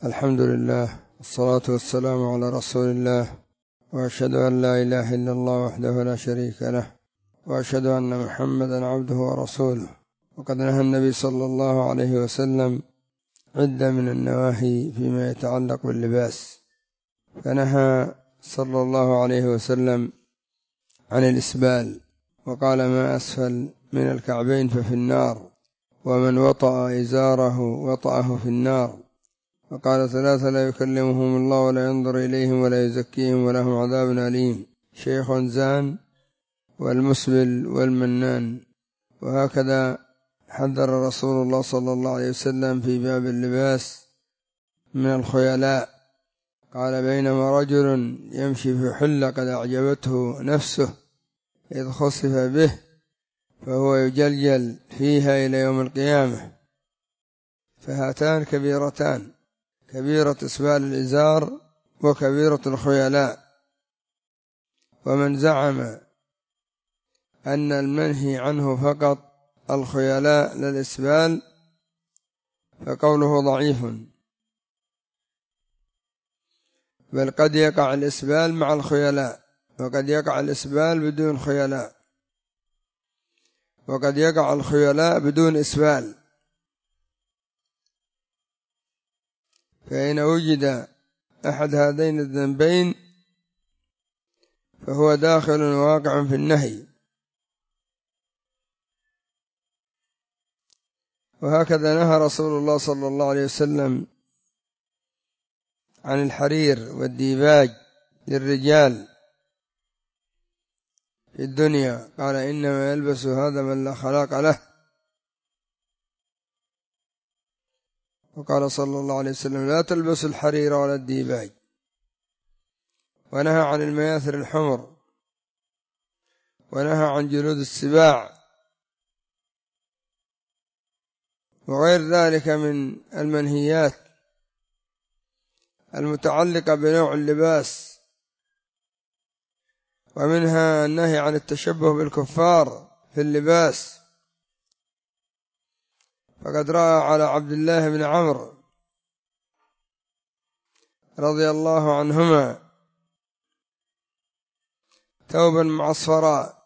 الحمد لله والصلاة والسلام على رسول الله، وأشهد أن لا إله إلا الله وحده لا شريك له، وأشهد أن محمدا عبده ورسوله. وقد نهى النبي صلى الله عليه وسلم عدة من النواهي فيما يتعلق باللباس، فنهى صلى الله عليه وسلم عن الإسبال، وقال: ما أسفل من الكعبين ففي النار، ومن وطأ إزاره وطأه في النار. وقال: ثلاثة لا يكلمهم الله ولا ينظر إليهم ولا يزكيهم ولهم عذاب أليم: شيخ زان، والمسبل، والمنان. وهكذا حذر رسول الله صلى الله عليه وسلم في باب اللباس من الخيلاء. قال: بينما رجل يمشي في حلة قد أعجبته نفسه إذ خسف به فهو يجلجل فيها إلى يوم القيامة. فهاتان كبيرتان: كبيرة إسبال الإزار وكبيرة الخيلاء. ومن زعم أن المنهي عنه فقط الخيلاء لا الإسبال فقوله ضعيف، بل قد يقع الإسبال مع الخيلاء، وقد يقع الإسبال بدون خيلاء، وقد يقع الخيلاء بدون إسبال. فإن وجد أحد هذين الذنبين فهو داخل واقع في النهي. وهكذا نهى رسول الله صلى الله عليه وسلم عن الحرير والديباج للرجال في الدنيا، قال: إنما يلبس هذا من لا خلاق له. وقال صلى الله عليه وسلم: لا تلبسوا الحرير ولا الديباج. ونهى عن المياثر الحمر، ونهى عن جلود السباع، وغير ذلك من المنهيات المتعلقة بنوع اللباس. ومنها النهي عن التشبه بالكفار في اللباس، فقد رأى على عبد الله بن عمرو رضي الله عنهما ثوبا معصفرا،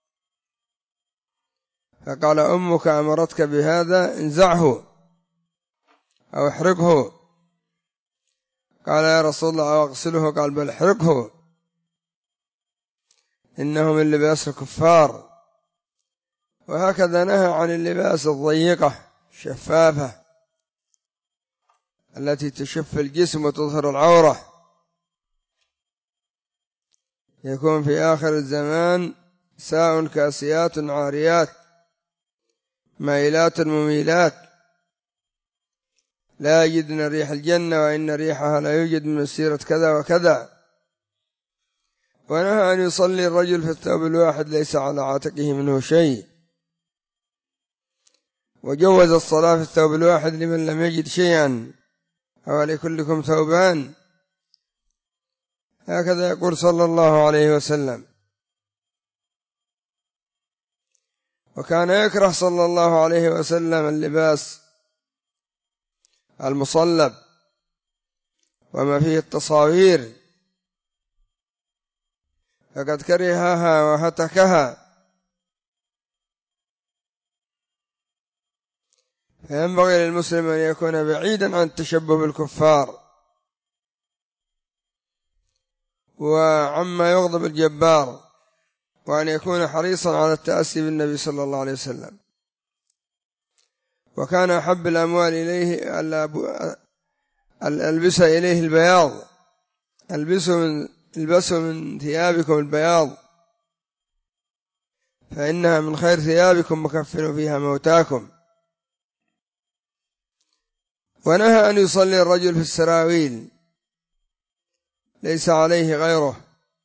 فقال: أمك أمرتك بهذا، انزعه أو احرقه. قال: يا رسول الله أو أغسله؟ قال: بل احرقه، إنه من لباس الكفار. وهكذا نهى عن اللباس الضيقة الشفافة التي تشف الجسم وتظهر العورة. يكون في آخر الزمان ساء كاسيات عاريات مائلات مميلات لا يجدن ريح الجنة، وإن ريحها لا يوجد من مسيرة كذا وكذا. ونهى أن يصلي الرجل في الثوب الواحد ليس على عاتقه منه شيء، وجوز الصلاة في الثوب الواحد لمن لم يجد شيئا، أو لكلكم ثوبان. هكذا يقول صلى الله عليه وسلم. وكان يكره صلى الله عليه وسلم اللباس المصلب وما فيه التصاوير، فقد كرهها وهتكها. فينبغي للمسلم أن يكون بعيدا عن التشبه بالكفار وعما يغضب الجبار، وأن يكون حريصا على التأسي بالنبي صلى الله عليه وسلم. وكان أحب الأموال إليه البسوا إليه البياض، البسوا من ثيابكم البياض، فإنها من خير ثيابكم مكفن فيها موتاكم. ونهى أن يصلي الرجل في السراويل ليس عليه غيره.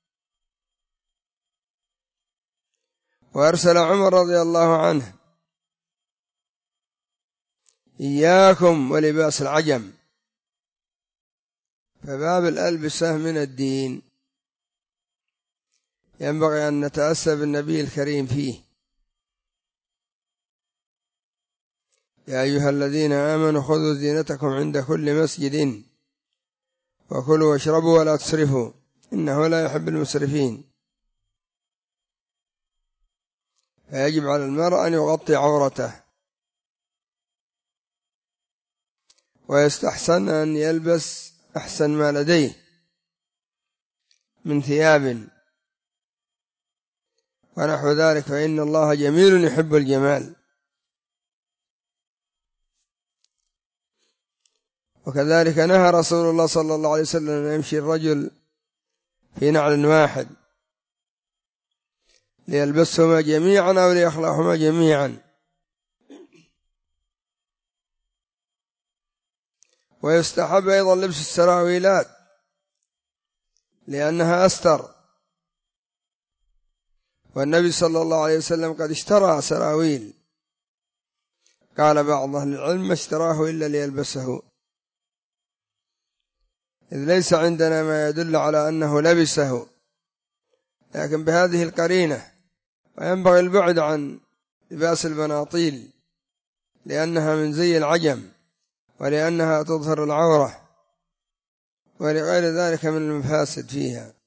وأرسل عمر رضي الله عنه: إياكم ولباس العجم. فباب الألبسة من الدين ينبغي أن نتأسى بالنبي الكريم فيه. يا أيها الذين آمنوا خذوا زينتكم عند كل مسجد وكلوا واشربوا ولا تسرفوا إنه لا يحب المسرفين. فيجب على المرء أن يغطي عورته، ويستحسن أن يلبس أحسن ما لديه من ثياب ونحو ذلك، فإن الله جميل يحب الجمال. وكذلك نهى رسول الله صلى الله عليه وسلم أن يمشي الرجل في نعل واحد ليلبسهما جميعا أو ليخلعهما جميعا. ويستحب أيضا لبس السراويلات لأنها أستر، والنبي صلى الله عليه وسلم قد اشترى سراويل، قال بعض أهل العلم ما اشتراه إلا ليلبسه، إذ ليس عندنا ما يدل على أنه لبسه، لكن بهذه القرينة. وينبغي البعد عن لباس البناطيل لأنها من زي العجم، ولأنها تظهر العورة، ولغير ذلك من المفاسد فيها.